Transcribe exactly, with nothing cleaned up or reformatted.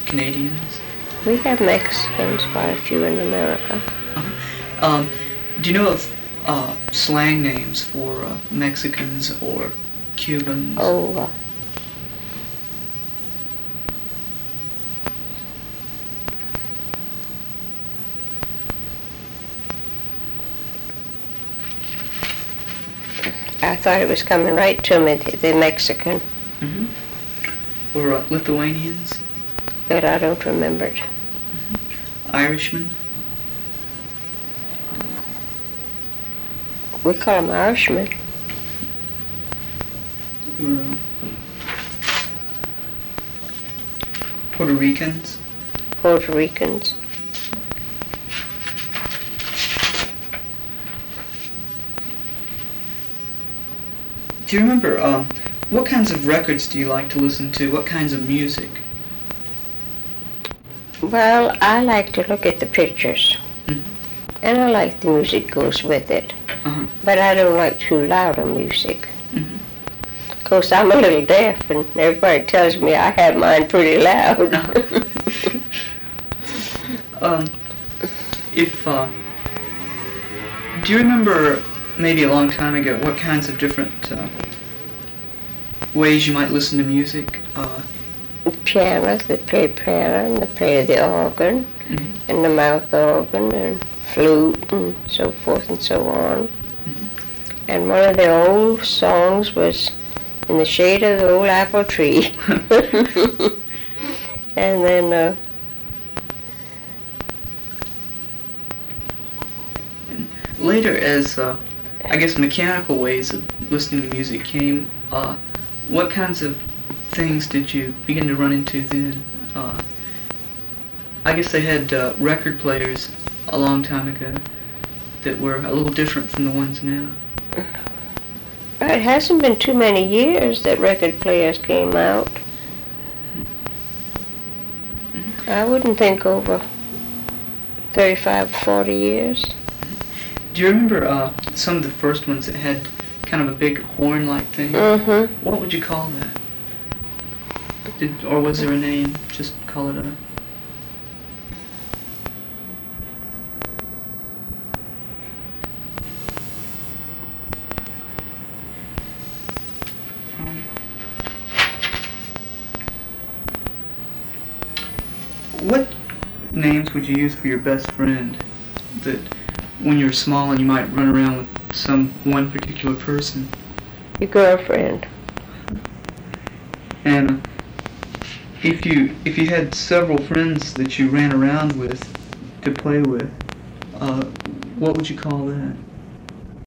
Canadians? We have Mexicans, quite a few in America. Uh-huh. Um, do you know of uh, slang names for uh, Mexicans or Cubans? Oh, uh, I thought it was coming right to me, the, the Mexican, Mm-hmm. Or uh, Lithuanians? but I don't remember it. Irishmen? We call them Irishmen. Or uh, Puerto Ricans? Puerto Ricans. Do you remember, um, what kinds of records do you like to listen to? What kinds of music? Well, I like to look at the pictures, Mhm. and I like the music goes with it, Uh-huh. but I don't like too loud of music. Mhm. Of course, I'm a little deaf, and everybody tells me I have mine pretty loud. Um, if, uh, do you remember maybe a long time ago what kinds of different uh, ways you might listen to music? Uh, Pianos, they play piano, and they play the organ, mhm. and the mouth organ, and flute, and so forth and so on. Mhm. And one of the old songs was "In the Shade of the Old Apple Tree." And then uh, Later, as uh, I guess mechanical ways of listening to music came, uh, what kinds of things did you begin to run into then? Uh, I guess they had uh, record players a long time ago that were a little different from the ones now. it hasn't been too many years that record players came out. I wouldn't think over thirty-five, forty years. Do you remember uh, some of the first ones that had kind of a big horn-like thing? Mm-hmm. What would you call that? Did, or was there a name? Just call it a... Um, what names would you use for your best friend that when you're small and you might run around with some one particular person? Your girlfriend. And uh, if you if you had several friends that you ran around with to play with, uh, what would you call that?